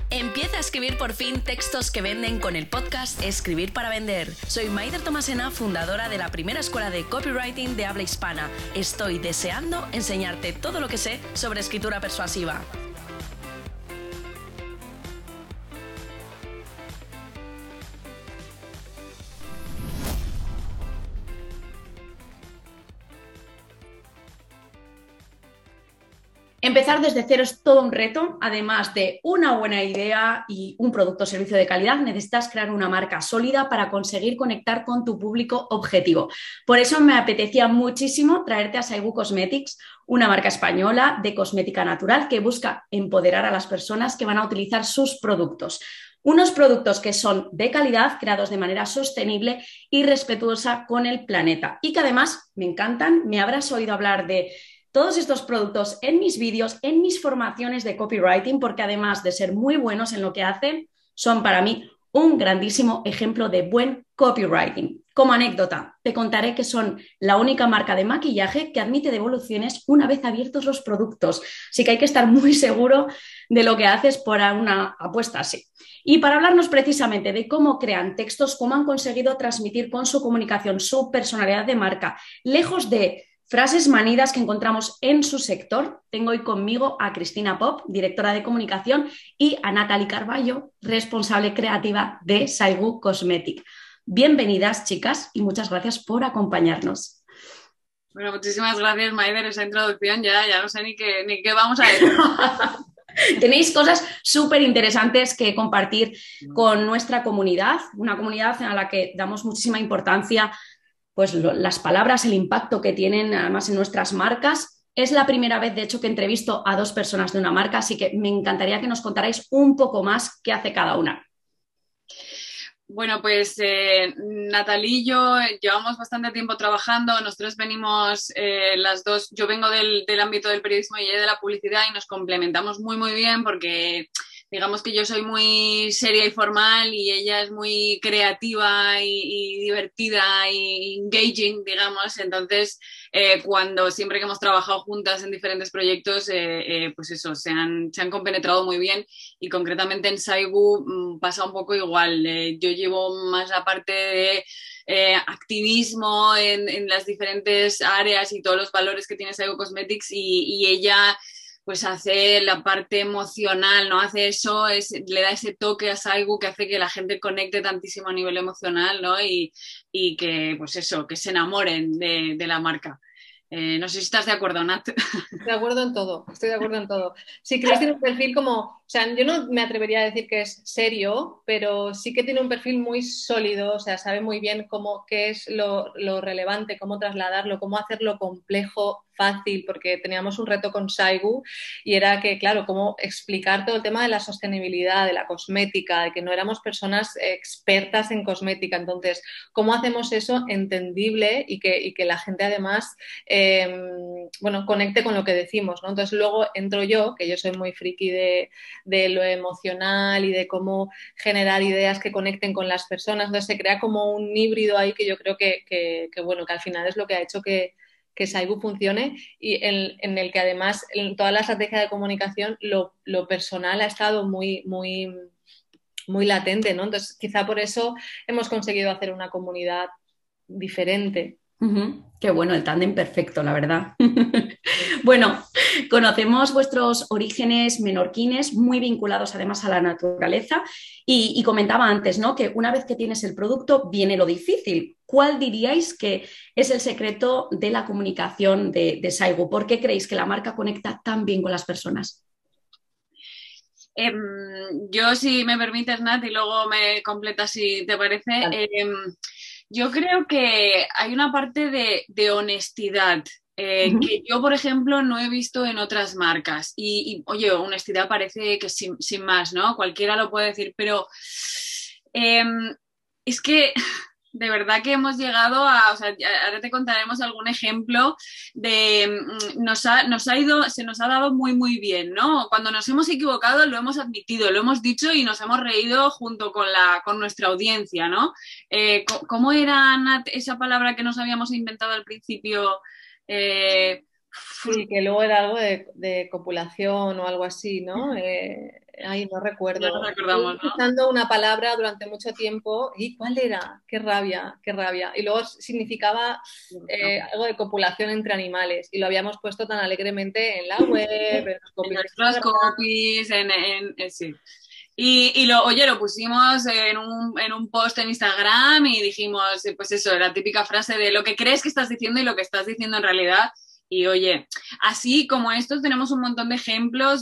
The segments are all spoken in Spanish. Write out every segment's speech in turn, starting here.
Empieza a escribir por fin textos que venden con el podcast Escribir para Vender. Soy Maider Tomasena, fundadora de la primera escuela de copywriting de habla hispana. Estoy deseando enseñarte todo lo que sé sobre escritura persuasiva. Empezar desde cero es todo un reto. Además de una buena idea y un producto o servicio de calidad, necesitas crear una marca sólida para conseguir conectar con tu público objetivo. Por eso me apetecía muchísimo traerte a Saigu Cosmetics, una marca española de cosmética natural que busca empoderar a las personas que van a utilizar sus productos. Unos productos que son de calidad, creados de manera sostenible y respetuosa con el planeta. Y que además me encantan. Me habrás oído hablar de todos estos productos en mis vídeos, en mis formaciones de copywriting, porque además de ser muy buenos en lo que hacen, son para mí un grandísimo ejemplo de buen copywriting. Como anécdota, te contaré que son la única marca de maquillaje que admite devoluciones una vez abiertos los productos. Así que hay que estar muy seguro de lo que haces por una apuesta así. Y para hablarnos precisamente de cómo crean textos, cómo han conseguido transmitir con su comunicación su personalidad de marca, lejos de frases manidas que encontramos en su sector, tengo hoy conmigo a Cristina Pop, directora de comunicación, y a Natalie Carballo, responsable creativa de Saigu Cosmetics. Bienvenidas, chicas, y muchas gracias por acompañarnos. Bueno, muchísimas gracias, Maider, esa introducción. Ya no sé ni qué vamos a decir. Tenéis cosas súper interesantes que compartir con nuestra comunidad, una comunidad a la que damos muchísima importancia, pues las palabras, el impacto que tienen además en nuestras marcas. Es la primera vez, de hecho, que entrevisto a dos personas de una marca, así que me encantaría que nos contarais un poco más qué hace cada una. Bueno, pues Natalie y yo llevamos bastante tiempo trabajando. Nosotros venimos las dos, yo vengo del ámbito del periodismo y ella de la publicidad, y nos complementamos muy, muy bien porque digamos que yo soy muy seria y formal y ella es muy creativa y divertida y engaging, digamos. Entonces, siempre que hemos trabajado juntas en diferentes proyectos, pues eso, se han compenetrado muy bien. Y concretamente en Saigu pasa un poco igual. Yo llevo más la parte de activismo en las diferentes áreas y todos los valores que tiene Saigu Cosmetics, y ella pues hace la parte emocional, ¿no? Hace eso, le da ese toque a Saigu que hace que la gente conecte tantísimo a nivel emocional, ¿no? Y que, pues eso, que se enamoren de la marca. No sé si estás de acuerdo, Nat. Estoy de acuerdo en todo, estoy de acuerdo en todo. Sí, Chris tiene un perfil como, o sea, yo no me atrevería a decir que es serio, pero sí que tiene un perfil muy sólido, o sea, sabe muy bien qué es lo relevante, cómo trasladarlo, cómo hacerlo complejo, fácil, porque teníamos un reto con Saigu y era que, claro, cómo explicar todo el tema de la sostenibilidad, de la cosmética, de que no éramos personas expertas en cosmética. Entonces, ¿cómo hacemos eso entendible y que la gente además conecte con lo que decimos, ¿no? Entonces luego entro yo, que yo soy muy friki de lo emocional y de cómo generar ideas que conecten con las personas. Entonces se crea como un híbrido ahí que yo creo que al final es lo que ha hecho que Saigu funcione, y en el que además en toda la estrategia de comunicación lo personal ha estado muy, muy, muy latente, ¿no? Entonces quizá por eso hemos conseguido hacer una comunidad diferente. Qué bueno, el tándem perfecto, la verdad. Bueno, conocemos vuestros orígenes menorquines, muy vinculados además a la naturaleza, y comentaba antes, ¿no?, que una vez que tienes el producto viene lo difícil. ¿Cuál diríais que es el secreto de la comunicación de Saigu? ¿Por qué creéis que la marca conecta tan bien con las personas? Yo, si me permites, Nat, y luego me completas si te parece. Yo creo que hay una parte de honestidad que yo, por ejemplo, no he visto en otras marcas. Y oye, honestidad parece que sin más, ¿no? Cualquiera lo puede decir, pero es que de verdad que hemos llegado a, o sea, ahora te contaremos algún ejemplo de, se nos ha dado muy, muy bien, ¿no? Cuando nos hemos equivocado lo hemos admitido, lo hemos dicho y nos hemos reído junto con nuestra audiencia, ¿no? ¿Cómo era, Nat, esa palabra que nos habíamos inventado al principio? Sí, que luego era algo de copulación o algo así, ¿no? Ay, no No recuerdo. nos Estuve acordamos, ¿no? escuchando una palabra durante mucho tiempo y ¿cuál era? Qué rabia, qué rabia. Y luego significaba algo de copulación entre animales y lo habíamos puesto tan alegremente en la web, en los En copies de los Instagram. copies, sí. Oye, lo pusimos en un post en Instagram y dijimos, pues eso, la típica frase de lo que crees que estás diciendo y lo que estás diciendo en realidad. Y oye, así como estos tenemos un montón de ejemplos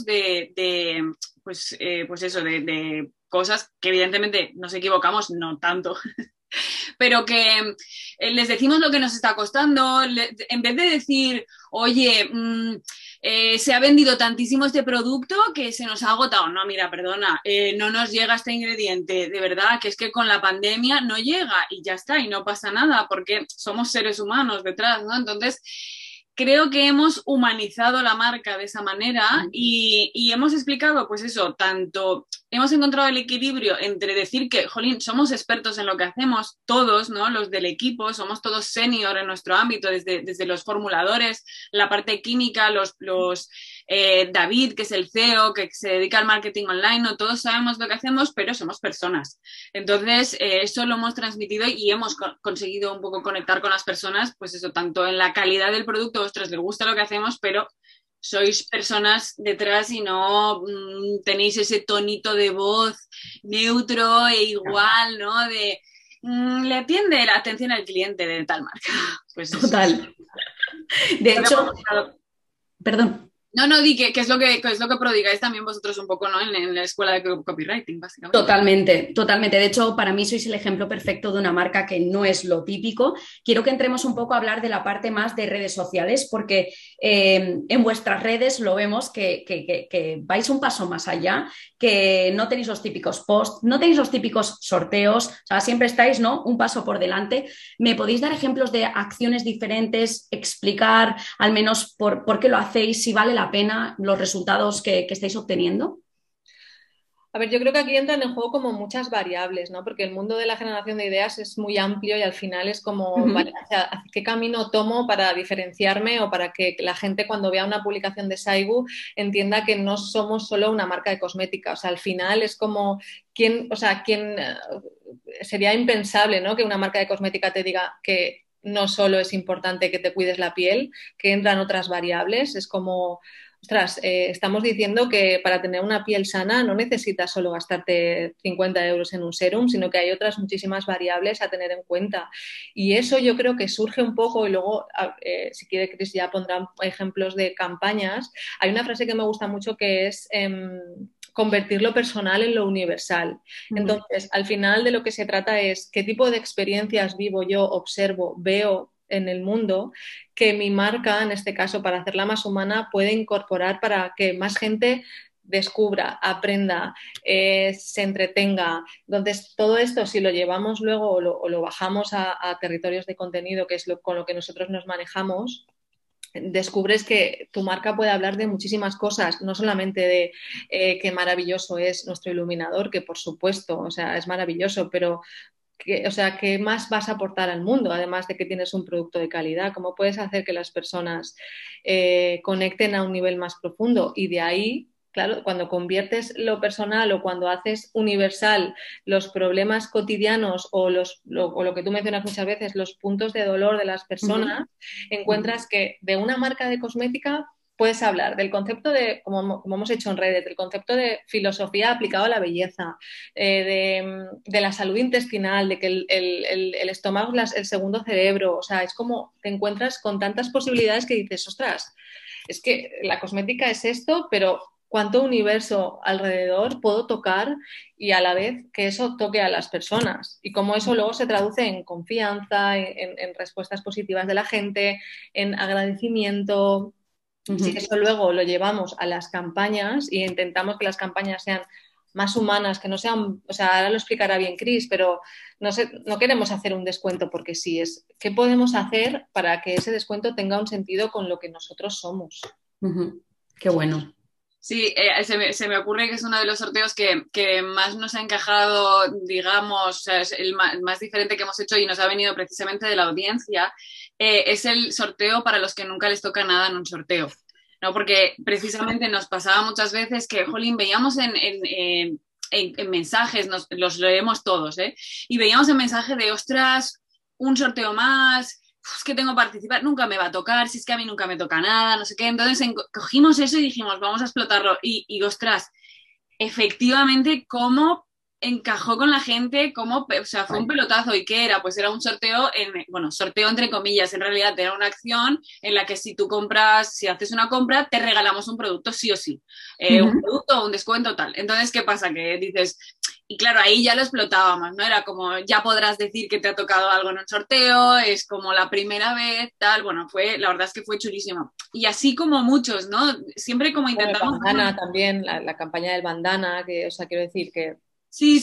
pues eso, de cosas que evidentemente nos equivocamos, no tanto, pero que les decimos lo que nos está costando, en vez de decir, oye, se ha vendido tantísimo este producto que se nos ha agotado. No, mira, perdona, no nos llega este ingrediente, de verdad, que es que con la pandemia no llega y ya está, y no pasa nada, porque somos seres humanos detrás, ¿no? Entonces, creo que hemos humanizado la marca de esa manera y hemos explicado, pues eso, tanto hemos encontrado el equilibrio entre decir que, jolín, somos expertos en lo que hacemos, todos, ¿no? Los del equipo, somos todos senior en nuestro ámbito, desde los formuladores, la parte química, David, que es el CEO, que se dedica al marketing online, no todos sabemos lo que hacemos, pero somos personas. Entonces, eso lo hemos transmitido y hemos conseguido un poco conectar con las personas, pues eso, tanto en la calidad del producto, ostras, les gusta lo que hacemos, pero sois personas detrás y no tenéis ese tonito de voz neutro e igual, ¿no? Le atiende la atención al cliente de tal marca. Pues eso. Total. De hecho, perdón. No, di que es lo que prodigáis también vosotros un poco, ¿no? En la escuela de copywriting, básicamente. Totalmente, totalmente. De hecho, para mí sois el ejemplo perfecto de una marca que no es lo típico. Quiero que entremos un poco a hablar de la parte más de redes sociales, porque en vuestras redes lo vemos que vais un paso más allá, que no tenéis los típicos posts, no tenéis los típicos sorteos, o sea, siempre estáis, ¿no? Un paso por delante. ¿Me podéis dar ejemplos de acciones diferentes, explicar al menos por qué lo hacéis, si vale la pena los resultados que estáis obteniendo? A ver, yo creo que aquí entran en juego como muchas variables, ¿no? Porque el mundo de la generación de ideas es muy amplio y al final es como, vale, o sea, ¿qué camino tomo para diferenciarme o para que la gente cuando vea una publicación de Saigu entienda que no somos solo una marca de cosmética? O sea, al final es como, ¿quién sería impensable, ¿no? Que una marca de cosmética te diga que no solo es importante que te cuides la piel, que entran otras variables, es como... Ostras, estamos diciendo que para tener una piel sana no necesitas solo gastarte 50 euros en un serum, sino que hay otras muchísimas variables a tener en cuenta. Y eso yo creo que surge un poco, y luego, si quiere Chris ya pondrá ejemplos de campañas. Hay una frase que me gusta mucho que es convertir lo personal en lo universal. Entonces, al final de lo que se trata es qué tipo de experiencias vivo yo, observo, veo en el mundo que mi marca, en este caso, para hacerla más humana, puede incorporar para que más gente descubra, aprenda, se entretenga. Entonces, todo esto, si lo llevamos luego o lo bajamos a territorios de contenido, que es con lo que nosotros nos manejamos, descubres que tu marca puede hablar de muchísimas cosas, no solamente de qué maravilloso es nuestro iluminador, que por supuesto, o sea, es maravilloso, pero ¿qué más vas a aportar al mundo? Además de que tienes un producto de calidad, ¿cómo puedes hacer que las personas conecten a un nivel más profundo? Y de ahí, claro, cuando conviertes lo personal o cuando haces universal los problemas cotidianos o lo que tú mencionas muchas veces, los puntos de dolor de las personas, encuentras que de una marca de cosmética puedes hablar del concepto de, como hemos hecho en Reddit, del concepto de filosofía aplicado a la belleza, de la salud intestinal, de que el estómago es el segundo cerebro. O sea, es como te encuentras con tantas posibilidades que dices, ostras, es que la cosmética es esto, pero cuánto universo alrededor puedo tocar y a la vez que eso toque a las personas y cómo eso luego se traduce en confianza, en respuestas positivas de la gente, en agradecimiento. Si eso luego lo llevamos a las campañas y intentamos que las campañas sean más humanas, que no sean, o sea, ahora lo explicará bien Chris, pero no queremos hacer un descuento porque sí, es qué podemos hacer para que ese descuento tenga un sentido con lo que nosotros somos. Qué bueno. Sí, se me ocurre que es uno de los sorteos que más nos ha encajado, digamos, o sea, es el más diferente que hemos hecho y nos ha venido precisamente de la audiencia. Es el sorteo para los que nunca les toca nada en un sorteo, ¿no? Porque precisamente nos pasaba muchas veces que, jolín, veíamos en mensajes, los leemos todos, ¿eh? Y veíamos en mensaje de, ostras, un sorteo más, es que tengo que participar, nunca me va a tocar, si es que a mí nunca me toca nada, no sé qué. Entonces cogimos eso y dijimos, vamos a explotarlo. Y ostras, efectivamente, cómo encajó con la gente, cómo, o sea, fue un pelotazo. ¿Y qué era? Pues era un sorteo, bueno, sorteo entre comillas, en realidad era una acción en la que si tú compras, si haces una compra, te regalamos un producto sí o sí. Un producto o un descuento tal. Entonces, ¿qué pasa? Que dices... Y claro, ahí ya lo explotábamos, ¿no? Era como, ya podrás decir que te ha tocado algo en un sorteo, es como la primera vez, tal. Bueno, la verdad es que fue chulísimo. Y así como muchos, ¿no? Siempre como intentamos... Bueno, bandana también, la campaña del bandana, que, o sea, quiero decir que... Sí,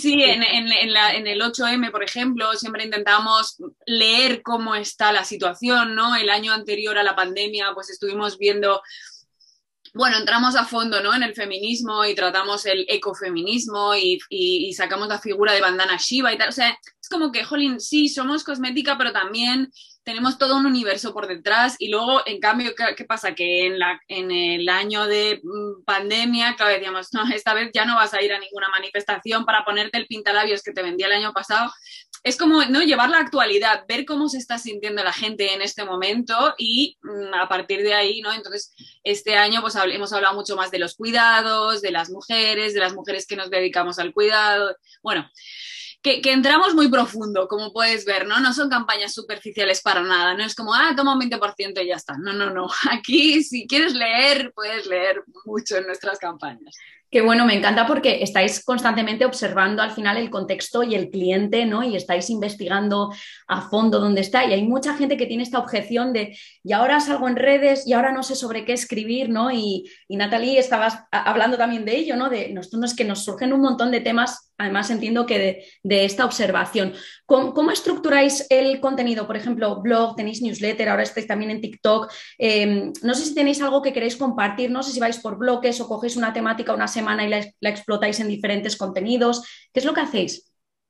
en el 8M, por ejemplo, siempre intentamos leer cómo está la situación, ¿no? El año anterior a la pandemia, pues estuvimos viendo... Bueno, entramos a fondo, ¿no? En el feminismo y tratamos el ecofeminismo y sacamos la figura de Bandana Shiva y tal. O sea, es como que, jolín, sí, somos cosmética, pero también tenemos todo un universo por detrás. Y luego, en cambio, ¿qué pasa? Que en el año de pandemia, claro, decíamos, no, esta vez ya no vas a ir a ninguna manifestación para ponerte el pintalabios que te vendía el año pasado. Es como, ¿no? Llevar la actualidad, ver cómo se está sintiendo la gente en este momento y a partir de ahí, ¿no? Entonces, este año pues hemos hablado mucho más de los cuidados, de las mujeres que nos dedicamos al cuidado. Bueno, que entramos muy profundo, como puedes ver, ¿no? No son campañas superficiales para nada, no es como, toma un 20% y ya está. No, no, no. Aquí, si quieres leer, puedes leer mucho en nuestras campañas. Qué bueno, me encanta porque estáis constantemente observando al final el contexto y el cliente, ¿no? Y estáis investigando a fondo dónde está. Y hay mucha gente que tiene esta objeción de, y ahora salgo en redes y ahora no sé sobre qué escribir, ¿no? Y Natalie, estabas hablando también de ello, ¿no? De nosotros es que nos surgen un montón de temas, además entiendo que de esta observación. ¿Cómo estructuráis el contenido? Por ejemplo, blog, tenéis newsletter, ahora estáis también en TikTok. No sé si tenéis algo que queréis compartir, no sé si vais por bloques o cogéis una temática una semana y la explotáis en diferentes contenidos. ¿Qué es lo que hacéis?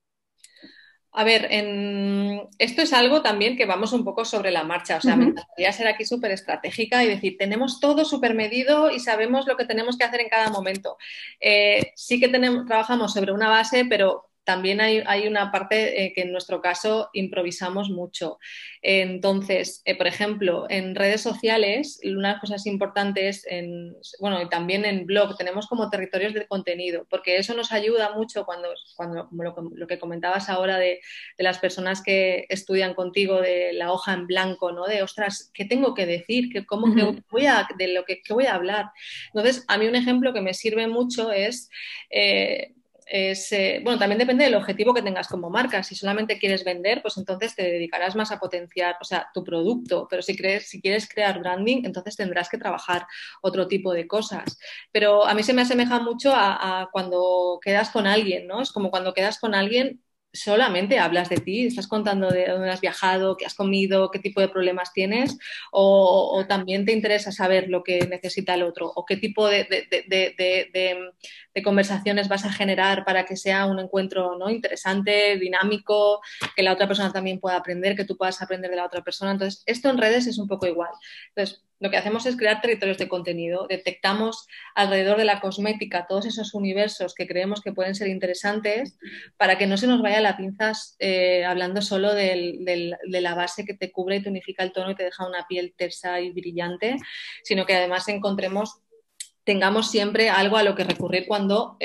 A ver, esto es algo también que vamos un poco sobre la marcha. O sea, me encantaría ser aquí súper estratégica y decir, tenemos todo súper medido y sabemos lo que tenemos que hacer en cada momento. Sí que trabajamos sobre una base, pero también hay una parte que en nuestro caso improvisamos mucho. Entonces, por ejemplo, en redes sociales, una de las cosas importantes, bueno, y también en blog, tenemos como territorios de contenido, porque eso nos ayuda mucho cuando lo que comentabas ahora de las personas que estudian contigo, de la hoja en blanco, ¿no? De, ostras, ¿qué tengo que decir? ¿Qué voy a hablar? Entonces, a mí un ejemplo que me sirve mucho es... bueno, también depende del objetivo que tengas como marca. Si solamente quieres vender, pues entonces te dedicarás más a potenciar, o sea, tu producto. Pero si quieres crear branding, entonces tendrás que trabajar otro tipo de cosas. Pero a mí se me asemeja mucho a cuando quedas con alguien, ¿no? Es como cuando quedas con alguien, solamente hablas de ti, estás contando de dónde has viajado, qué has comido, qué tipo de problemas tienes, o también te interesa saber lo que necesita el otro, o qué tipo de conversaciones vas a generar para que sea un encuentro, ¿no? Interesante, dinámico, que la otra persona también pueda aprender, que tú puedas aprender de la otra persona. Entonces, esto en redes es un poco igual. Entonces, lo que hacemos es crear territorios de contenido, detectamos alrededor de la cosmética todos esos universos que creemos que pueden ser interesantes para que no se nos vaya la pinzas hablando solo de la base que te cubre y te unifica el tono y te deja una piel tersa y brillante, sino que además tengamos siempre algo a lo que recurrir cuando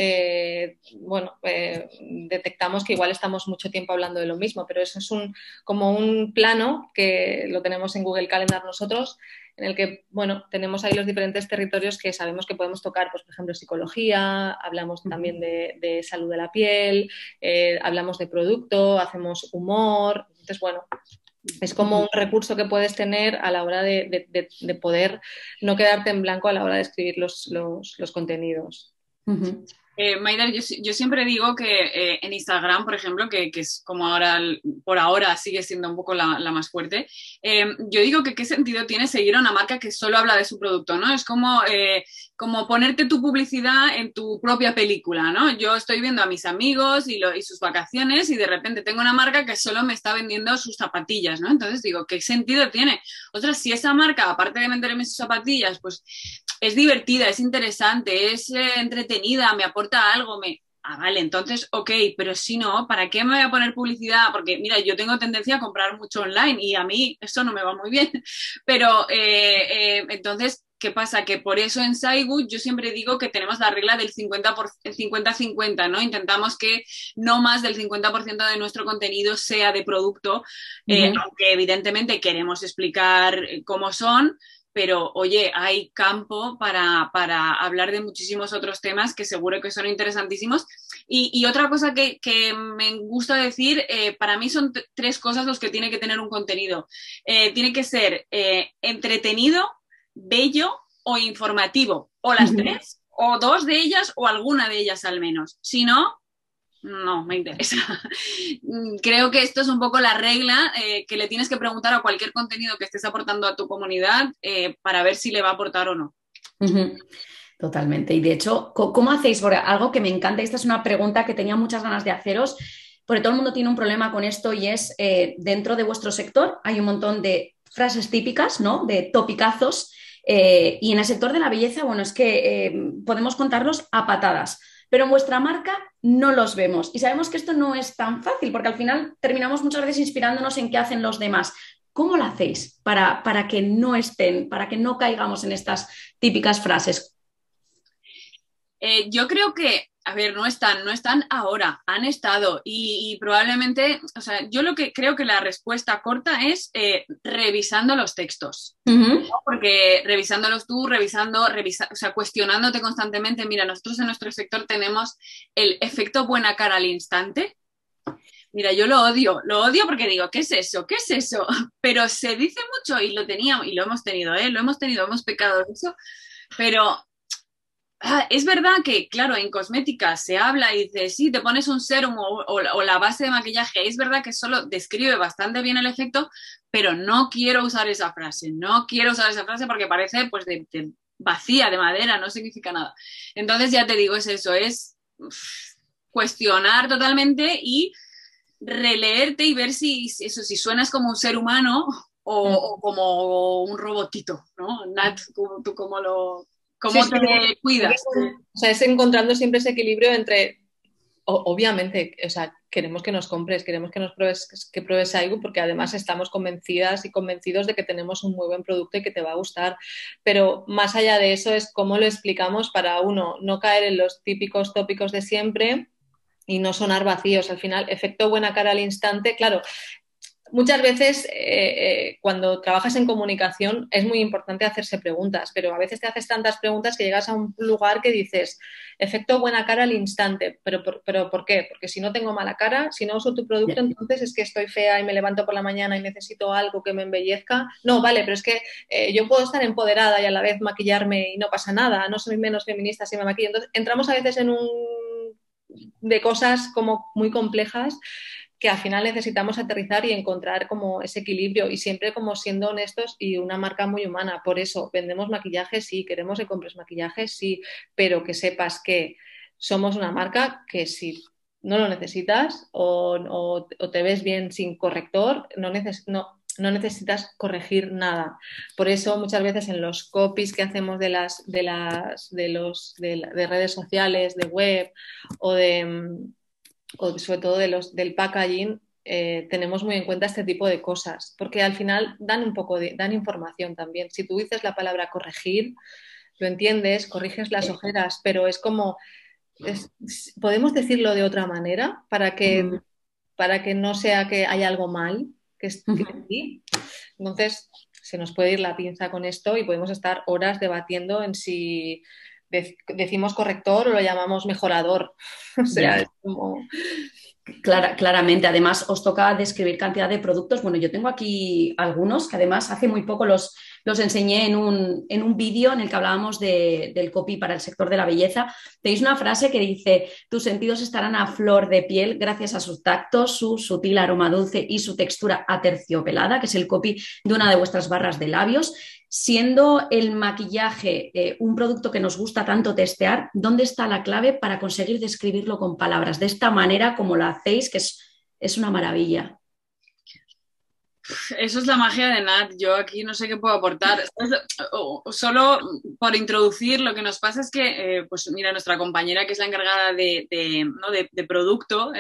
detectamos que igual estamos mucho tiempo hablando de lo mismo, pero eso es como un plano que lo tenemos en Google Calendar nosotros, en el que, bueno, tenemos ahí los diferentes territorios que sabemos que podemos tocar, pues, por ejemplo, psicología, hablamos también de salud de la piel, hablamos de producto, hacemos humor. Entonces, bueno, es como un recurso que puedes tener a la hora de poder no quedarte en blanco a la hora de escribir los contenidos. Maider, yo siempre digo que en Instagram, por ejemplo, que es como ahora, por ahora sigue siendo un poco la más fuerte, yo digo que qué sentido tiene seguir a una marca que solo habla de su producto, ¿no? Es como como ponerte tu publicidad en tu propia película, ¿no? Yo estoy viendo a mis amigos y sus vacaciones y de repente tengo una marca que solo me está vendiendo sus zapatillas, ¿no? Entonces digo, ¿qué sentido tiene? Ostras, si esa marca, aparte de venderme sus zapatillas, pues es divertida, es interesante, es entretenida, me aporta algo, Ah, vale, entonces, ok, pero si no, ¿para qué me voy a poner publicidad? Porque, mira, yo tengo tendencia a comprar mucho online y a mí eso no me va muy bien. Pero, entonces, ¿qué pasa? Que por eso en SciGood yo siempre digo que tenemos la regla del 50-50, ¿no? Intentamos que no más del 50% de nuestro contenido sea de producto, aunque evidentemente queremos explicar cómo son, pero oye, hay campo para hablar de muchísimos otros temas que seguro que son interesantísimos. Y otra cosa que me gusta decir, para mí son tres cosas los que tiene que tener un contenido. Tiene que ser entretenido, bello o informativo, o las tres, o dos de ellas, o alguna de ellas al menos. Si no, no me interesa. Creo que esto es un poco la regla que le tienes que preguntar a cualquier contenido que estés aportando a tu comunidad para ver si le va a aportar o no. Totalmente. Y de hecho, ¿cómo hacéis? Porque algo que me encanta, y esta es una pregunta que tenía muchas ganas de haceros, porque todo el mundo tiene un problema con esto y es, dentro de vuestro sector hay un montón de frases típicas, ¿no? De topicazos, y en el sector de la belleza, bueno, es que podemos contarlos a patadas. Pero en vuestra marca no los vemos y sabemos que esto no es tan fácil porque al final terminamos muchas veces inspirándonos en qué hacen los demás. ¿Cómo lo hacéis para que no estén, para que no caigamos en estas típicas frases? Yo creo que, a ver, no están ahora, han estado y probablemente, o sea, yo lo que creo que la respuesta corta es revisando los textos, ¿no? Porque revisándolos tú, o sea, cuestionándote constantemente. Mira, nosotros en nuestro sector tenemos el efecto buena cara al instante. Mira, yo lo odio porque digo, ¿qué es eso? ¿Qué es eso? Pero se dice mucho y lo teníamos, y lo hemos tenido, hemos pecado de eso, pero... es verdad que, claro, en cosmética se habla y dice, sí, te pones un sérum o la base de maquillaje. Es verdad que solo describe bastante bien el efecto, pero no quiero usar esa frase. No quiero usar esa frase porque parece pues de vacía, de madera, no significa nada. Entonces ya te digo, es eso, es cuestionar totalmente y releerte y ver si suenas como un ser humano o como un robotito, ¿no? Nat, tú ¿cómo sí, te cuidas? O sea, es encontrando siempre ese equilibrio entre, obviamente, o sea, queremos que nos compres, queremos que nos pruebes algo, porque además estamos convencidas y convencidos de que tenemos un muy buen producto y que te va a gustar. Pero más allá de eso es cómo lo explicamos para, uno, no caer en los típicos tópicos de siempre y no sonar vacíos. Al final, efecto buena cara al instante, claro. Muchas veces cuando trabajas en comunicación es muy importante hacerse preguntas, pero a veces te haces tantas preguntas que llegas a un lugar que dices, efecto buena cara al instante, pero ¿por qué? Porque si no tengo mala cara, si no uso tu producto, entonces es que estoy fea y me levanto por la mañana y necesito algo que me embellezca. No, vale, pero es que yo puedo estar empoderada y a la vez maquillarme y no pasa nada, no soy menos feminista si me maquillo. Entonces entramos a veces de cosas como muy complejas que al final necesitamos aterrizar y encontrar como ese equilibrio y siempre como siendo honestos y una marca muy humana. Por eso vendemos maquillaje, sí, queremos que compres maquillaje, sí, pero que sepas que somos una marca que si no lo necesitas o te ves bien sin corrector, no necesitas corregir nada. Por eso muchas veces en los copies que hacemos de redes sociales, de web o sobre todo del packaging, tenemos muy en cuenta este tipo de cosas, porque al final dan información también. Si tú dices la palabra corregir, lo entiendes, corriges las ojeras, pero es como, podemos decirlo de otra manera para que no sea que hay algo mal, que sí. Entonces, se nos puede ir la pinza con esto y podemos estar horas debatiendo en si decimos corrector o lo llamamos mejorador. O sea, es como... Claramente, además os toca describir cantidad de productos. Bueno, yo tengo aquí algunos que además hace muy poco los enseñé en un vídeo en el que hablábamos del copy para el sector de la belleza. Tenéis una frase que dice: tus sentidos estarán a flor de piel gracias a su tacto, su sutil aroma dulce y su textura aterciopelada, que es el copy de una de vuestras barras de labios. siendo el maquillaje un producto que nos gusta tanto testear, ¿dónde está la clave para conseguir describirlo con palabras? De esta manera como lo hacéis, que es una maravilla. Eso es la magia de Nat. Yo aquí no sé qué puedo aportar. Solo por introducir, lo que nos pasa es que, pues mira, nuestra compañera que es la encargada de producto,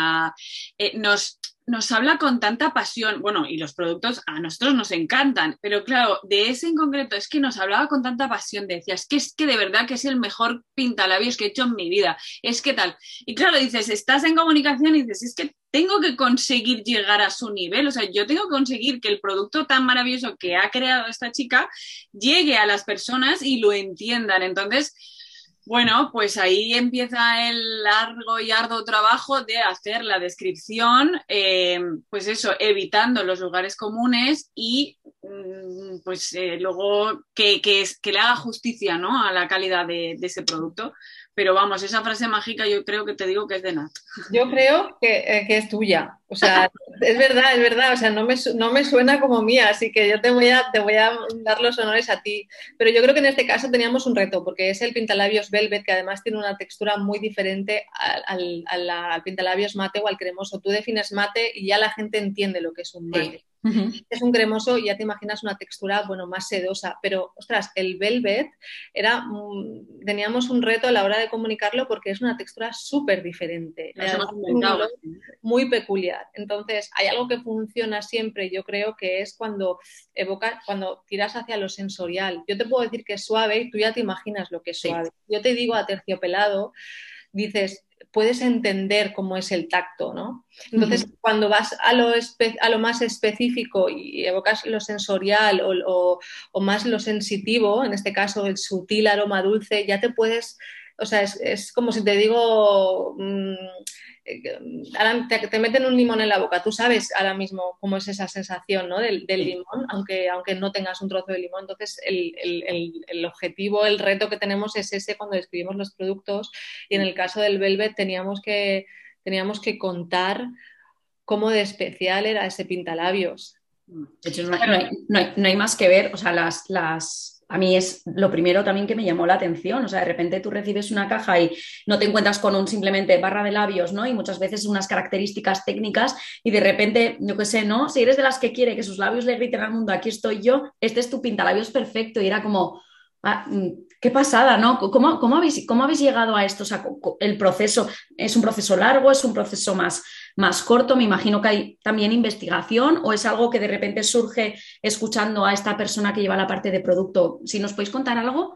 nos habla con tanta pasión. Bueno, y los productos a nosotros nos encantan, pero claro, de ese en concreto es que nos hablaba con tanta pasión. Decía, es que de verdad que es el mejor pintalabios que he hecho en mi vida. Es que tal. Y claro, dices, estás en comunicación y dices, es que tengo que conseguir llegar a su nivel, o sea, yo tengo que conseguir que el producto tan maravilloso que ha creado esta chica llegue a las personas y lo entiendan. Entonces, bueno, pues ahí empieza el largo y arduo trabajo de hacer la descripción, pues eso, evitando los lugares comunes y pues luego que le haga justicia, ¿no?, a la calidad de ese producto. Pero vamos, esa frase mágica yo creo que te digo que es de Nat. Yo creo que es tuya, o sea, es verdad, o sea, no me suena como mía, así que yo te voy a dar los honores a ti, pero yo creo que en este caso teníamos un reto, porque es el pintalabios Velvet, que además tiene una textura muy diferente al pintalabios mate o al cremoso. Tú defines mate y ya la gente entiende lo que es un mate. Sí. Uh-huh. Es un cremoso y ya te imaginas una textura, bueno, más sedosa, pero, ostras, el Velvet teníamos un reto a la hora de comunicarlo porque es una textura súper diferente, un olor muy peculiar. Entonces, hay algo que funciona siempre, yo creo que es cuando tiras hacia lo sensorial. Yo te puedo decir que es suave y tú ya te imaginas lo que es suave. Sí. Yo te digo aterciopelado, dices, puedes entender cómo es el tacto, ¿no? Entonces, cuando vas a lo más específico y evocas lo sensorial o más lo sensitivo, en este caso el sutil aroma dulce, ya te puedes, o sea, es como si te digo, ahora te meten un limón en la boca, tú sabes ahora mismo cómo es esa sensación, ¿no?, del limón, aunque no tengas un trozo de limón. Entonces el objetivo, el reto que tenemos es ese cuando describimos los productos, y en el caso del Velvet teníamos que contar cómo de especial era ese pintalabios. De hecho, no hay más que ver, o sea, a mí es lo primero también que me llamó la atención, o sea, de repente tú recibes una caja y no te encuentras con un simplemente barra de labios, ¿no? Y muchas veces unas características técnicas y de repente, yo qué sé, ¿no? Si eres de las que quiere que sus labios le griten al mundo, aquí estoy yo, este es tu pintalabios perfecto, y era como, qué pasada, ¿no? ¿Cómo habéis llegado a esto? O sea, el proceso, ¿es un proceso largo, es un proceso más corto? Me imagino que hay también investigación, o es algo que de repente surge escuchando a esta persona que lleva la parte de producto. Si nos podéis contar algo.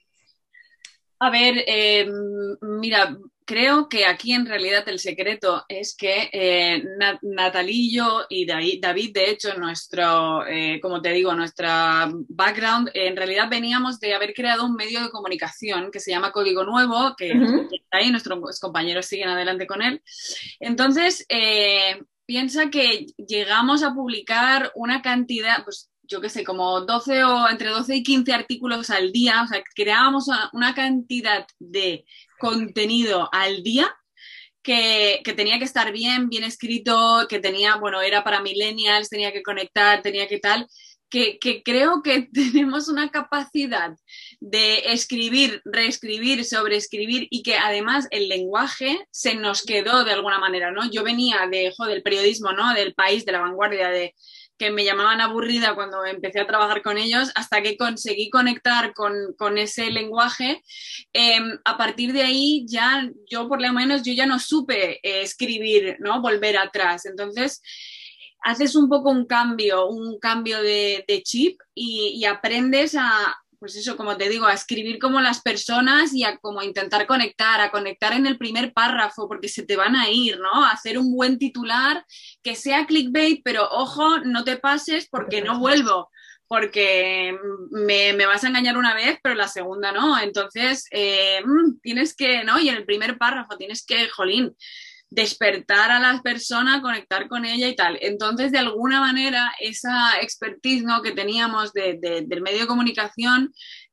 A ver, mira, creo que aquí en realidad el secreto es que Natalillo y David, de hecho, como te digo, nuestra background, en realidad veníamos de haber creado un medio de comunicación que se llama Código Nuevo, que está ahí, nuestros compañeros siguen adelante con él. Entonces, piensa que llegamos a publicar una cantidad, pues yo qué sé, como 12 o entre 12 y 15 artículos al día, o sea, creábamos una cantidad de contenido al día que tenía que estar bien escrito, que tenía, bueno, era para millennials, tenía que conectar, tenía que tal, que creo que tenemos una capacidad de escribir, reescribir, sobreescribir, y que además el lenguaje se nos quedó de alguna manera, ¿no? Yo venía del periodismo, ¿no?, del País, de La Vanguardia, que me llamaban aburrida cuando empecé a trabajar con ellos, hasta que conseguí conectar con ese lenguaje. A partir de ahí yo por lo menos ya no supe escribir, ¿no?, volver atrás. Entonces haces un poco un cambio de chip y aprendes pues eso, como te digo, a escribir como las personas y a como intentar conectar en el primer párrafo, porque se te van a ir, ¿no? A hacer un buen titular, que sea clickbait, pero ojo, no te pases porque no vuelvo, porque me vas a engañar una vez, pero la segunda no. Entonces, tienes que, ¿no? Y en el primer párrafo tienes que, jolín, despertar a la persona, conectar con ella y tal. Entonces, de alguna manera, esa expertise, ¿no?, que teníamos del medio de comunicación,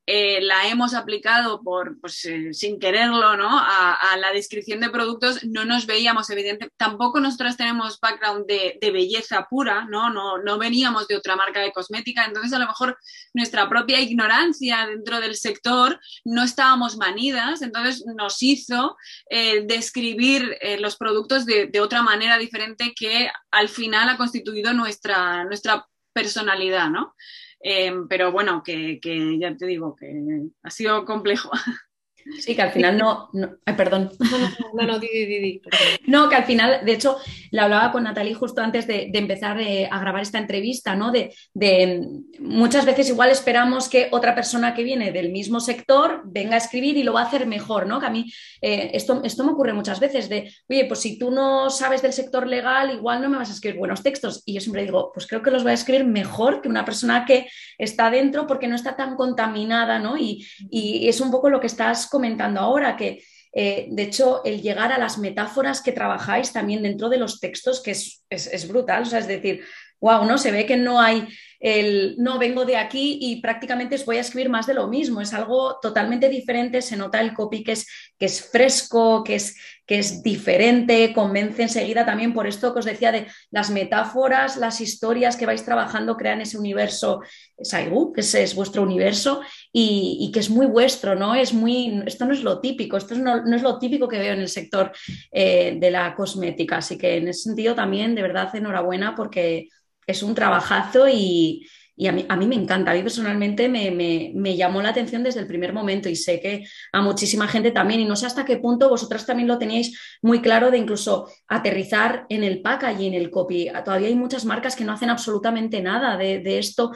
la hemos aplicado sin quererlo, ¿no? A la descripción de productos, no nos veíamos evidente. Tampoco nosotras tenemos background de belleza pura, ¿no? No veníamos de otra marca de cosmética, entonces a lo mejor nuestra propia ignorancia dentro del sector no estábamos manidas, entonces nos hizo describir los productos de otra manera diferente que al final ha constituido nuestra personalidad, ¿no? Pero bueno, que ya te digo, que ha sido complejo. Sí, que al final Ay, perdón. No, di. No, que al final, de hecho, le hablaba con Natalie justo antes de empezar a grabar esta entrevista, ¿no? De muchas veces igual esperamos que otra persona que viene del mismo sector venga a escribir y lo va a hacer mejor, ¿no? Que a mí esto me ocurre muchas veces de, oye, pues si tú no sabes del sector legal, igual no me vas a escribir buenos textos. Y yo siempre digo, pues creo que los voy a escribir mejor que una persona que está dentro porque no está tan contaminada, ¿no? Y es un poco lo que estás comentando ahora, que de hecho, el llegar a las metáforas que trabajáis también dentro de los textos, que es brutal, o sea, es decir, wow, ¿no? Se ve que no hay no vengo de aquí y prácticamente os voy a escribir más de lo mismo, es algo totalmente diferente, se nota el copy que es fresco, que es diferente, convence enseguida también por esto que os decía de las metáforas, las historias que vais trabajando crean ese universo Saigu, que es vuestro universo y que es muy vuestro, ¿no? Esto no es lo típico, esto no es lo típico que veo en el sector de la cosmética, así que en ese sentido también de verdad enhorabuena porque es un trabajazo y a mí me encanta, a mí personalmente me llamó la atención desde el primer momento y sé que a muchísima gente también y no sé hasta qué punto vosotras también lo teníais muy claro de incluso aterrizar en el packaging, en el copy. Todavía hay muchas marcas que no hacen absolutamente nada de esto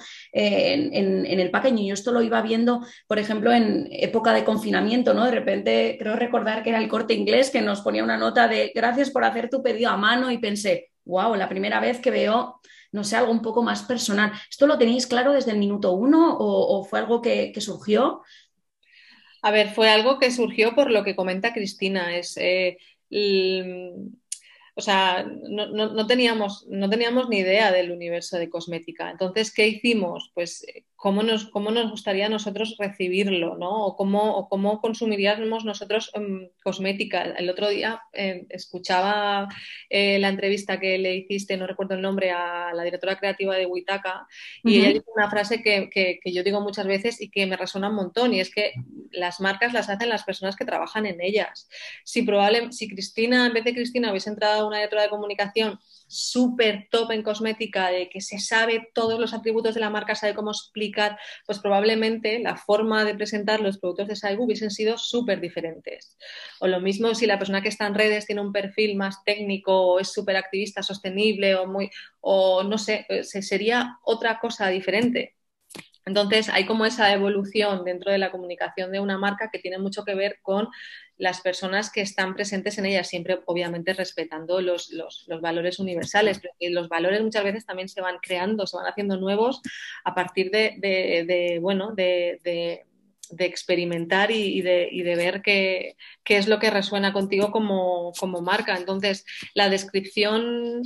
en el packaging. Yo esto lo iba viendo, por ejemplo, en época de confinamiento, ¿no? De repente creo recordar que era el Corte Inglés que nos ponía una nota de gracias por hacer tu pedido a mano y pensé, wow, la primera vez que veo no sé, algo un poco más personal. ¿Esto lo tenéis claro desde el minuto uno o fue algo que surgió? A ver, fue algo que surgió por lo que comenta Cristina. O sea, no teníamos ni idea del universo de cosmética. Entonces, ¿qué hicimos? Pues, ¿cómo nos gustaría a nosotros recibirlo, ¿no? O cómo consumiríamos nosotros cosmética. El otro día escuchaba la entrevista que le hiciste, no recuerdo el nombre, a la directora creativa de Witaka, y ella dijo una frase que yo digo muchas veces y que me resuena un montón, y es que las marcas las hacen las personas que trabajan en ellas. Si Cristina, en vez de Cristina, hubiese entrado una directora de comunicación súper top en cosmética, de que se sabe todos los atributos de la marca, sabe cómo explicar, pues probablemente la forma de presentar los productos de Saigu hubiesen sido súper diferentes. O lo mismo si la persona que está en redes tiene un perfil más técnico o es súper activista, sostenible o no sé, sería otra cosa diferente. Entonces, hay como esa evolución dentro de la comunicación de una marca que tiene mucho que ver con las personas que están presentes en ella, siempre obviamente respetando los valores universales, pero que los valores muchas veces también se van creando, se van haciendo nuevos a partir de experimentar y de ver qué es lo que resuena contigo como marca. Entonces, la descripción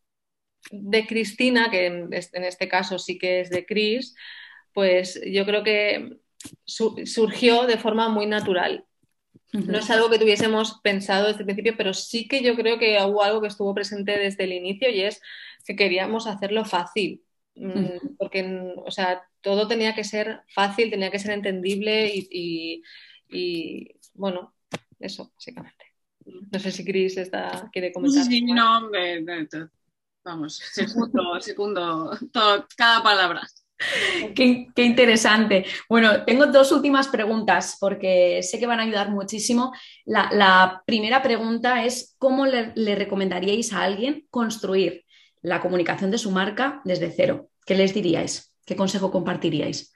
de Cristina, que en este caso sí que es de Cris, pues yo creo que surgió de forma muy natural. No es algo que tuviésemos pensado desde el principio, pero sí que yo creo que hubo algo que estuvo presente desde el inicio y es que queríamos hacerlo fácil. Porque, o sea, todo tenía que ser fácil, tenía que ser entendible y bueno, eso, básicamente. No sé si Cris quiere comentar. Sí, no, vamos, segundo cada palabra. Qué interesante. Bueno, tengo dos últimas preguntas porque sé que van a ayudar muchísimo. La primera pregunta es, ¿cómo le recomendaríais a alguien construir la comunicación de su marca desde cero? ¿Qué les diríais? ¿Qué consejo compartiríais?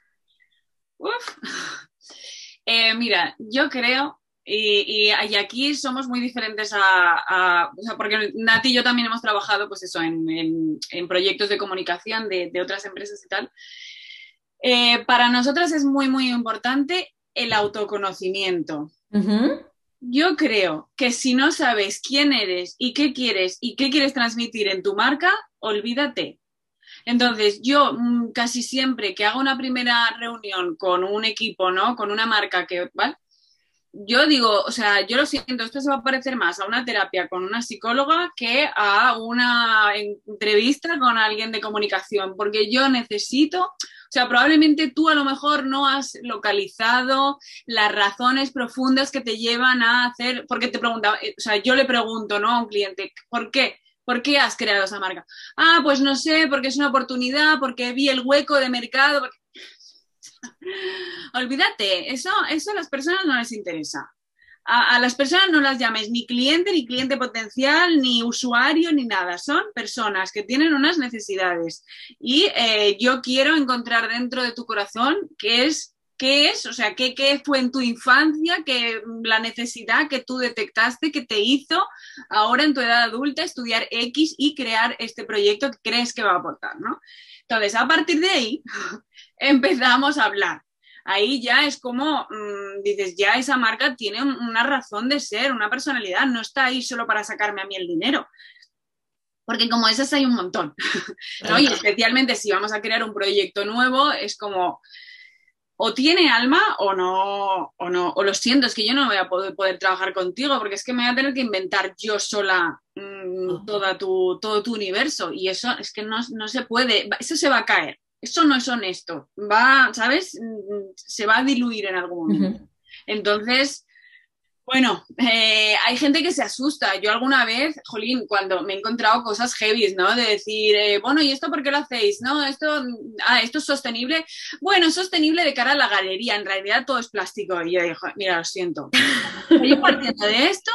Mira, yo creo, y aquí somos muy diferentes o sea, porque Nati y yo también hemos trabajado pues eso, en proyectos de comunicación de otras empresas y tal. Para nosotras es muy, muy importante el autoconocimiento. Yo creo que si no sabes quién eres y qué quieres transmitir en tu marca, olvídate. Entonces, yo casi siempre que hago una primera reunión con un equipo, ¿no? Con una marca que, ¿vale? Yo digo, o sea, yo lo siento, esto se va a parecer más a una terapia con una psicóloga que a una entrevista con alguien de comunicación, porque yo necesito, o sea, probablemente tú a lo mejor no has localizado las razones profundas que te llevan a hacer, porque te preguntaba, o sea, yo le pregunto, ¿no? A un cliente, ¿por qué? ¿Por qué has creado esa marca? Ah, pues no sé, porque es una oportunidad, porque vi el hueco de mercado. Porque... Olvídate, eso a las personas no les interesa. A las personas no las llames ni cliente potencial, ni usuario, ni nada. Son personas que tienen unas necesidades. Y yo quiero encontrar dentro de tu corazón qué es, o sea, qué fue en tu infancia, que la necesidad que tú detectaste que te hizo ahora en tu edad adulta estudiar X y crear este proyecto que crees que va a aportar, ¿no? Entonces, a partir de ahí, empezamos a hablar. Ahí ya es como, dices, ya esa marca tiene una razón de ser, una personalidad, no está ahí solo para sacarme a mí el dinero. Porque como esas hay un montón, ¿no? Y especialmente si vamos a crear un proyecto nuevo, es como, o tiene alma o no, o lo siento, es que yo no voy a poder trabajar contigo porque es que me voy a tener que inventar yo sola todo tu universo y eso es que no se puede, eso se va a caer, eso no es honesto, ¿sabes? Se va a diluir en algún momento. Entonces, bueno, hay gente que se asusta. Yo alguna vez, jolín, cuando me he encontrado cosas heavy, ¿no? De decir, bueno, ¿y esto por qué lo hacéis? No, esto es sostenible. Bueno, es sostenible de cara a la galería. En realidad todo es plástico. Y yo digo, mira, lo siento. Yo partiendo de esto,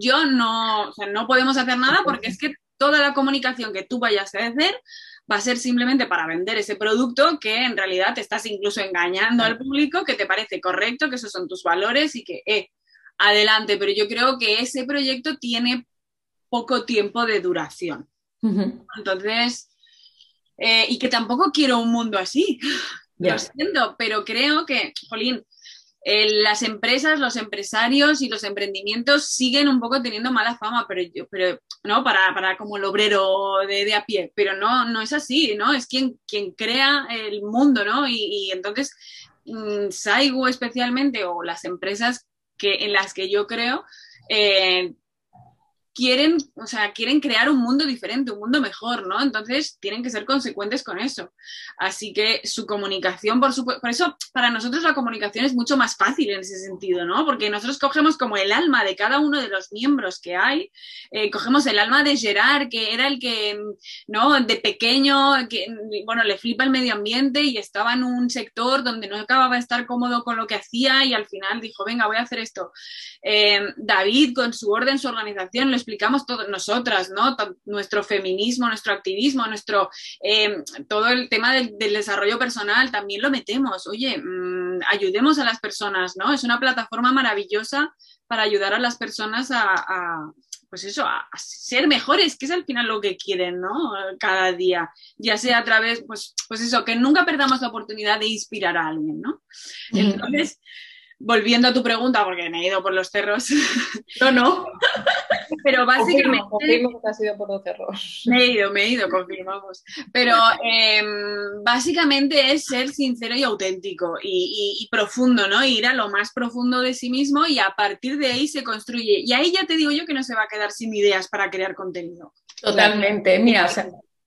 o sea, no podemos hacer nada porque es que toda la comunicación que tú vayas a hacer va a ser simplemente para vender ese producto que en realidad te estás incluso engañando al público, que te parece correcto, que esos son tus valores y que, adelante, pero yo creo que ese proyecto tiene poco tiempo de duración. Entonces, y que tampoco quiero un mundo así, lo siento, pero creo que, jolín, las empresas, los empresarios y los emprendimientos siguen un poco teniendo mala fama, pero no para como el obrero de a pie, pero no es así, ¿no? Es quien crea el mundo, ¿no? Y entonces, Saigu especialmente, o las empresas en las que yo creo, quieren crear un mundo diferente, un mundo mejor, ¿no? Entonces tienen que ser consecuentes con eso. Así que su comunicación, por eso para nosotros la comunicación es mucho más fácil en ese sentido, ¿no? Porque nosotros cogemos como el alma de cada uno de los miembros que hay, cogemos el alma de Gerard, que era el que, ¿no? De pequeño, que, bueno, le flipa el medio ambiente y estaba en un sector donde no acababa de estar cómodo con lo que hacía y al final dijo, venga, voy a hacer esto. David, con su orden, su organización, lo explicamos todas nosotras, ¿no? Nuestro feminismo, nuestro activismo, todo el tema del desarrollo personal también lo metemos. Oye, ayudemos a las personas, ¿no? Es una plataforma maravillosa para ayudar a las personas pues eso, a ser mejores, que es al final lo que quieren, ¿no? Cada día, ya sea a través, pues eso, que nunca perdamos la oportunidad de inspirar a alguien, ¿no? Entonces, volviendo a tu pregunta, porque me he ido por los cerros. No. Pero básicamente... Confirmo que has ido por los cerros. Me he ido, confirmamos. Pero básicamente es ser sincero y auténtico y profundo, ¿no? Ir a lo más profundo de sí mismo y a partir de ahí se construye. Y ahí ya te digo yo que no se va a quedar sin ideas para crear contenido. Totalmente. Mira, o sea,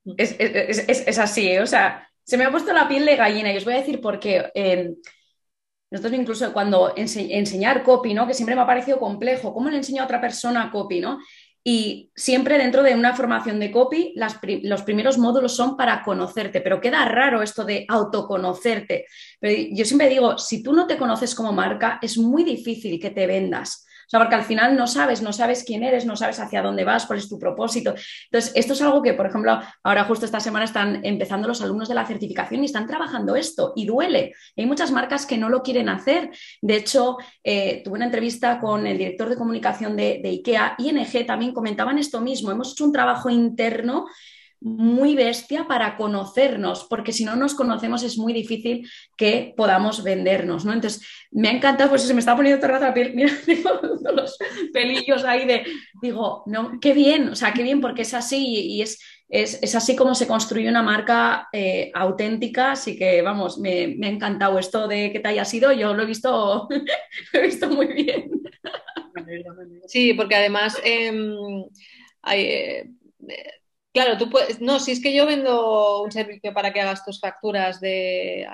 es así, ¿eh? O sea, se me ha puesto la piel de gallina y os voy a decir por qué. Nosotros incluso cuando enseñar copy, ¿no? Que siempre me ha parecido complejo, ¿cómo le enseño a otra persona copy, ¿no? Y siempre dentro de una formación de copy, los primeros módulos son para conocerte, pero queda raro esto de autoconocerte. Pero yo siempre digo, si tú no te conoces como marca, es muy difícil que te vendas. O sea, porque al final no sabes quién eres, no sabes hacia dónde vas, cuál es tu propósito. Entonces, esto es algo que, por ejemplo, ahora justo esta semana están empezando los alumnos de la certificación y están trabajando esto y duele. Hay muchas marcas que no lo quieren hacer. De hecho, tuve una entrevista con el director de comunicación de IKEA, ING, también comentaban esto mismo. Hemos hecho un trabajo interno muy bestia para conocernos, porque si no nos conocemos es muy difícil que podamos vendernos, ¿no? Entonces, me ha encantado, pues se me está poniendo todo el rato la piel, mira, tengo los pelillos ahí digo, no, qué bien, o sea, qué bien, porque es así y es es así como se construye una marca auténtica, así que vamos, me ha encantado esto de que te haya sido, yo lo he visto, lo he visto muy bien. Sí, porque además claro, tú puedes, no, si es que yo vendo un servicio para que hagas tus facturas de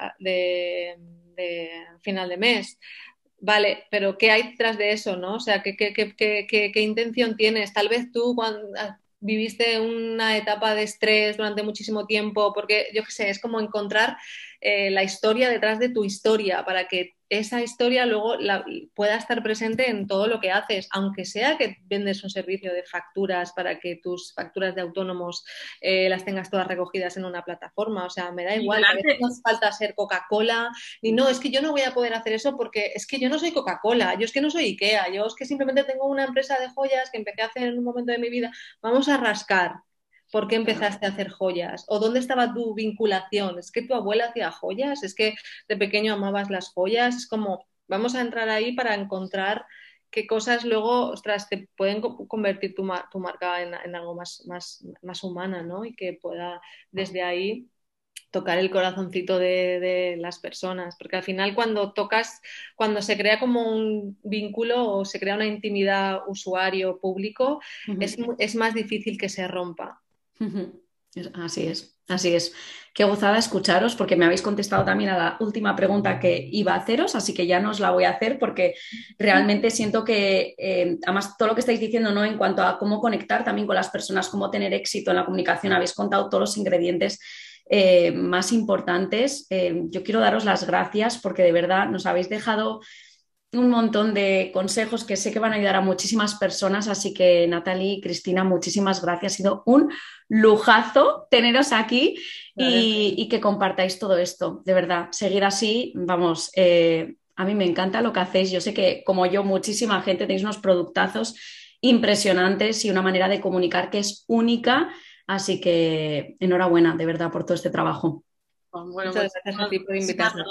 final de mes. Vale, pero ¿qué hay detrás de eso, no? O sea, ¿qué intención tienes? Tal vez tú cuando viviste una etapa de estrés durante muchísimo tiempo, porque yo qué sé, es como encontrar la historia detrás de tu historia para que esa historia luego pueda estar presente en todo lo que haces, aunque sea que vendes un servicio de facturas para que tus facturas de autónomos las tengas todas recogidas en una plataforma. O sea, me da igual, a veces no hace falta ser Coca-Cola, ni no, es que yo no voy a poder hacer eso porque es que yo no soy Coca-Cola, yo es que no soy Ikea, yo es que simplemente tengo una empresa de joyas que empecé a hacer en un momento de mi vida. Vamos a rascar. ¿Por qué empezaste a hacer joyas? ¿O dónde estaba tu vinculación? ¿Es que tu abuela hacía joyas? ¿Es que de pequeño amabas las joyas? Es como, vamos a entrar ahí para encontrar qué cosas luego, ostras, te pueden convertir tu marca en algo más humana, ¿no? Y que pueda desde ahí tocar el corazoncito de las personas. Porque al final cuando se crea como un vínculo o se crea una intimidad usuario-público, es más difícil que se rompa. Así es. Qué gozada escucharos porque me habéis contestado también a la última pregunta que iba a haceros, así que ya no os la voy a hacer porque realmente siento que, además todo lo que estáis diciendo, ¿no? En cuanto a cómo conectar también con las personas, cómo tener éxito en la comunicación, habéis contado todos los ingredientes más importantes. Yo quiero daros las gracias porque de verdad nos habéis dejado un montón de consejos que sé que van a ayudar a muchísimas personas, así que Natalie y Cristina, muchísimas gracias. Ha sido un lujazo teneros aquí y que compartáis todo esto. De verdad, seguir así, vamos, a mí me encanta lo que hacéis. Yo sé que, como yo, muchísima gente tenéis unos productazos impresionantes y una manera de comunicar que es única, así que enhorabuena, de verdad, por todo este trabajo. Bueno, muchas gracias a ti por invitarnos.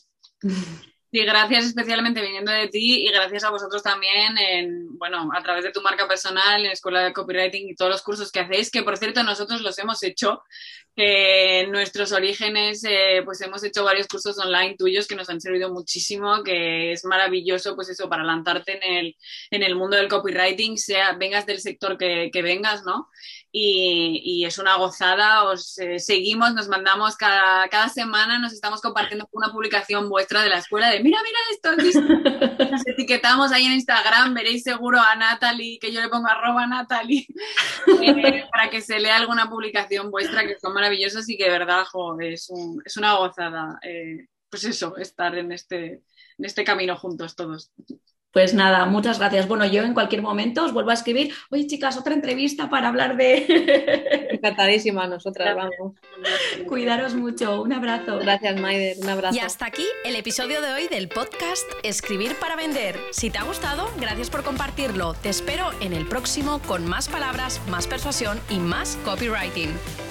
Sí, gracias especialmente viniendo de ti y gracias a vosotros también a través de tu marca personal, en Escuela de Copywriting y todos los cursos que hacéis, que por cierto nosotros los hemos hecho, que en nuestros orígenes pues hemos hecho varios cursos online tuyos que nos han servido muchísimo, que es maravilloso pues eso para lanzarte en el mundo del copywriting, vengas del sector que vengas, ¿no? Y es una gozada, os seguimos, nos mandamos cada semana, nos estamos compartiendo una publicación vuestra de la escuela de mira esto, nos etiquetamos ahí en Instagram, veréis seguro a Natalie, que yo le pongo @Natalie, para que se lea alguna publicación vuestra que son maravillosas y que de verdad es una gozada, pues eso, estar en este camino juntos todos. Pues nada, muchas gracias. Bueno, yo en cualquier momento os vuelvo a escribir. Oye, chicas, otra entrevista para hablar de... Encantadísima, nosotras, vamos. Cuidaros mucho. Un abrazo. Gracias, Maider. Un abrazo. Y hasta aquí el episodio de hoy del podcast Escribir para Vender. Si te ha gustado, gracias por compartirlo. Te espero en el próximo con más palabras, más persuasión y más copywriting.